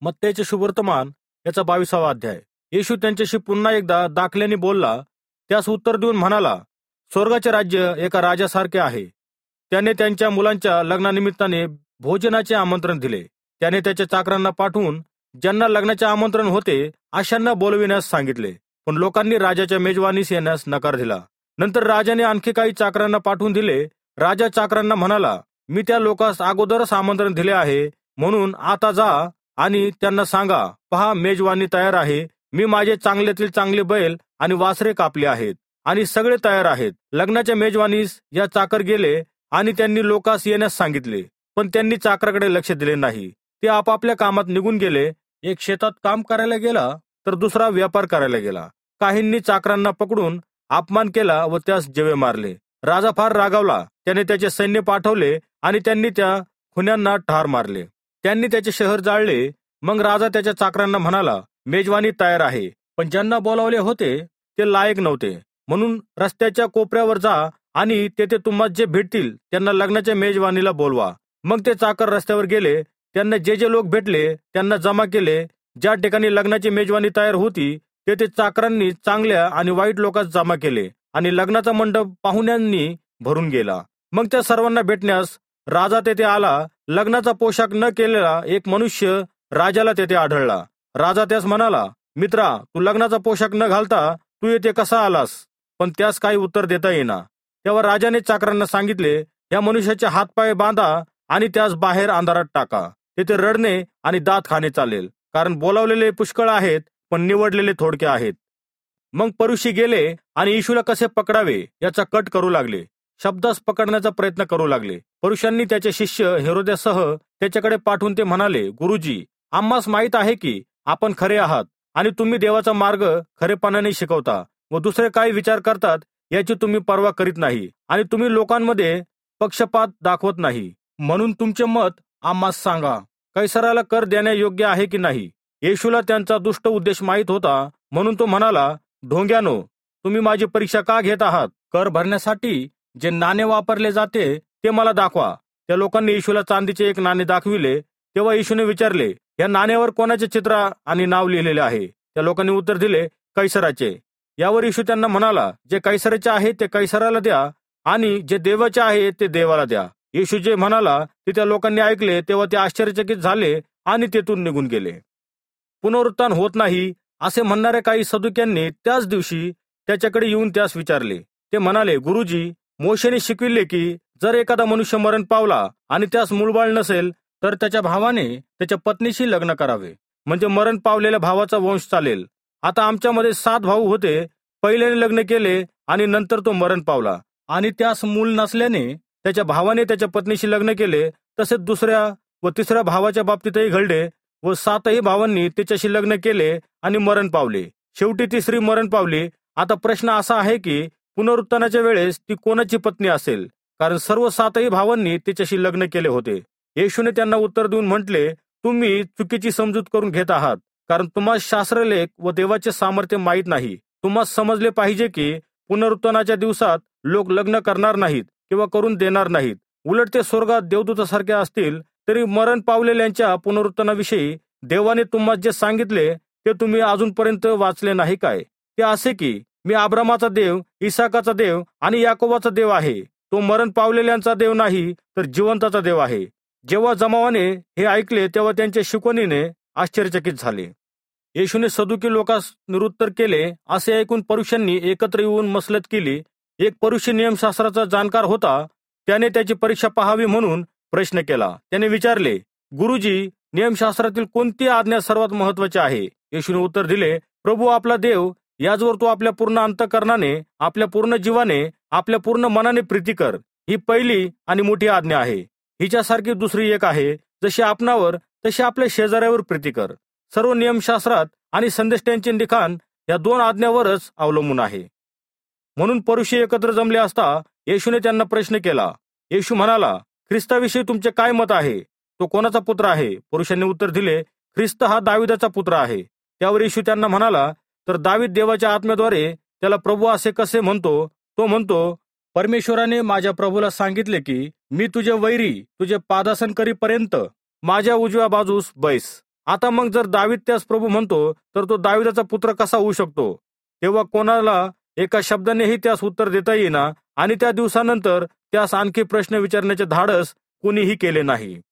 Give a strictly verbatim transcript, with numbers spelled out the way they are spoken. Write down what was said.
मत्तेचे शुभवर्तमान याचा बावीसावा अध्याय. येशू त्यांच्याशी पुन्हा एकदा दाखल्याने बोलला. त्यास उत्तर देऊन म्हणाला, स्वर्गाचे राज्य एका राजासारखे आहे. त्याने त्यांच्या मुलांच्या लग्नानिमित्ताने भोजनाचे आमंत्रण दिले. त्याने त्याच्या चाकरांना पाठवून ज्यांना लग्नाचे आमंत्रण होते अशांना बोलविण्यास सांगितले, पण लोकांनी राजाच्या मेजवानीस येण्यास नकार दिला. नंतर राजाने आणखी काही चाकरांना पाठवून दिले. राजा चाकरांना म्हणाला, मी त्या लोकांस अगोदरच आमंत्रण दिले आहे, म्हणून आता जा आणि त्यांना सांगा, पहा, मेजवानी तयार आहे. मी माझे चांगल्यातील चांगले बैल आणि वासरे कापले आहेत आणि सगळे तयार आहेत. लग्नाच्या मेजवानीस या चाकर गेले आणि त्यांनी लोकांस येण्यास सांगितले, पण त्यांनी चाकराकडे लक्ष दिले नाही. ते आपापल्या कामात निघून गेले. एक शेतात काम करायला गेला तर दुसरा व्यापार करायला गेला. काहींनी चाकरांना पकडून अपमान केला व त्यास जेवे मारले. राजा फार रागावला. त्याने त्याचे सैन्य पाठवले आणि त्यांनी त्या खुन्यांना ठार मारले. त्यांनी त्याचे शहर जाळले. मग राजा त्याच्या चाकरांना म्हणाला, मेजवानी तयार आहे, पण ज्यांना बोलावले होते ते लायक नव्हते. म्हणून रस्त्याच्या कोपऱ्यावर जा आणि तेथे तुम्हाला जे भेटतील त्यांना लग्नाच्या मेजवानीला बोलवा. मग ते चाकर रस्त्यावर गेले. त्यांना जे जे लोक भेटले त्यांना जमा केले. ज्या ठिकाणी लग्नाची मेजवानी तयार होती तेथे चाकरांनी चांगल्या आणि वाईट लोकांस जमा केले आणि लग्नाचा मंडप पाहुण्यांनी भरून गेला. मग त्या सर्वांना भेटण्यास राजा तेथे आला. लग्नाचा पोशाख न केलेला एक मनुष्य राजाला तेथे आढळला. राजा त्यास म्हणाला, मित्रा, तू लग्नाचा पोशाख न घालता तू येथे कसा आलास? पण त्यास काही उत्तर देता येईना. तेव्हा राजाने चाकरांना सांगितले, या मनुष्याचे हातपाय बांधा आणि त्यास बाहेर अंधारात टाका. तेथे रडणे आणि दात खाणे चालेल, कारण बोलावलेले पुष्कळ आहेत पण निवडलेले थोडके आहेत. मग परुषी गेले आणि येशूला कसे पकडावे याचा कट करू लागले. शब्दास पकडण्याचा प्रयत्न करू लागले. पुरुषांनी त्याचे शिष्य हेरोद्यासह त्याच्याकडे पाठवून ते म्हणाले, गुरुजी, आम्हास माहीत आहे की आपण खरे आहात आणि तुम्ही देवाचा मार्ग खरेपणाने शिकवता व दुसरे काय विचार करतात याची तुम्ही पर्वा करीत नाही आणि तुम्ही लोकांमध्ये पक्षपात दाखवत नाही. म्हणून तुमचे मत आम्हास सांगा, कैसराला कर देण्या योग्य आहे की नाही? येशूला त्यांचा दुष्ट उद्देश माहीत होता, म्हणून तो म्हणाला, ढोंग्यानो, तुम्ही माझी परीक्षा का घेत आहात? कर भरण्यासाठी जे नाणे वापरले जाते ते मला दाखवा. त्या लोकांनी येशूला चांदीचे एक नाणे दाखविले. तेव्हा येशूने विचारले, या नाण्यावर कोणाचे चित्र आणि नाव लिहिलेले आहे? त्या लोकांनी उत्तर दिले, कैसराचे. यावर येशू त्यांना म्हणाला, जे कैसराचे आहे ते कैसराला द्या आणि जे देवाचे आहे ते देवाला द्या. येशू जे म्हणाला ते त्या लोकांनी ऐकले तेव्हा ते आश्चर्यचकित झाले आणि तेथून निघून गेले. पुनरुत्थान होत नाही असे म्हणणाऱ्या काही सदुक्यांनी त्याच दिवशी त्याच्याकडे येऊन त्यास विचारले. ते म्हणाले, गुरुजी, मोशेने शिकविले की जर एखादा मनुष्य मरण पावला आणि त्यास मूलबाळ नसेल तर त्याच्या भावाने त्याच्या पत्नीशी लग्न करावे, म्हणजे मरण पावलेल्या भावाचा वंश चालेल. आता आमच्यामध्ये सात भाऊ होते. पहिल्याने लग्न केले आणि नंतर तो मरण पावला आणि त्यास मूल नसल्याने त्याच्या भावाने त्याच्या पत्नीशी लग्न केले. तसेच दुसऱ्या व तिसऱ्या भावाच्या बाबतीतही घडले व सातही भावांनी त्याच्याशी लग्न केले आणि मरण पावले. शेवटी तिसरी मरण पावली. आता प्रश्न असा आहे की पुनरुत्थानाच्या वेळेस ती कोणाची पत्नी असेल, कारण सर्व सातही भावांनी तिच्याशी लग्न केले होते. येशूने त्यांना उत्तर देऊन म्हटले, तुम्ही चुकीची समजूत करून घेत आहात, कारण तुम्हाला शास्त्रलेख व देवाचे सामर्थ्य माहीत नाही. तुम्हाला समजले पाहिजे की पुनरुत्थानाच्या दिवसात लोक लग्न करणार नाहीत किंवा करून देणार नाहीत. उलट ते स्वर्गात देवदूतासारखे असतील. तरी मरण पावलेल्यांच्या पुनरुत्थानाविषयी देवाने तुम्हाला जे सांगितले ते तुम्ही अजूनपर्यंत वाचले नाही काय? ते असे की मी अब्रामाचा देव, इसाकाचा देव आणि याकोबाचा देव आहे. तो मरण पावलेल्यांचा देव नाही तर जिवंताचा देव आहे. जेव्हा जमावाने हे ऐकले तेव्हा त्यांच्या शिकवणीने आश्चर्यचकित झाले. येशूने सदुकी लोकांस निरुत्तर केले असे ऐकून परुषांनी एकत्र येऊन मसलत केली. एक परुषी नियमशास्त्राचा जाणकार होता. त्याने त्याची परीक्षा पाहावी म्हणून प्रश्न केला. त्याने विचारले, गुरुजी, नियमशास्त्रातील कोणती आज्ञा सर्वात महत्वाची आहे? येशूने उत्तर दिले, प्रभू आपला देव याचवर तू आपल्या पूर्ण अंतःकरणाने, आपल्या पूर्ण जीवाने, आपल्या पूर्ण मनाने प्रीती कर. ही पहिली आणि मोठी आज्ञा आहे. हिच्यासारखी दुसरी एक आहे, जशी आपणावर तशी आपल्या शेजाऱ्यावर प्रीती कर. सर्व नियमशास्त्रात आणि संदेष्टांचे लिखाण या दोन आज्ञावरच अवलंबून आहे. म्हणून परुषी एकत्र जमले असता येशूने त्यांना प्रश्न केला. येशू म्हणाला, ख्रिस्ताविषयी तुमचे काय मत आहे? तो कोणाचा पुत्र आहे? पुरुषांनी उत्तर दिले, ख्रिस्त हा दाविदाचा पुत्र आहे. त्यावर येशू त्यांना म्हणाला, तर दावीद देवाच्या आत्म्याद्वारे त्याला प्रभू असे कसे म्हणतो? तो म्हणतो, परमेश्वराने माझ्या प्रभूला सांगितले की मी तुझे वैरी तुझे पादासन करीपर्यंत माझ्या उजव्या बाजूस बैस. आता मग जर दावीद त्यास प्रभू म्हणतो तर तो दाविदाचा पुत्र कसा होऊ शकतो? तेव्हा कोणाला एका शब्दानेही त्यास उत्तर देता येईना आणि त्या दिवसानंतर त्यास आणखी प्रश्न विचारण्याचे धाडस कुणीही केले नाही.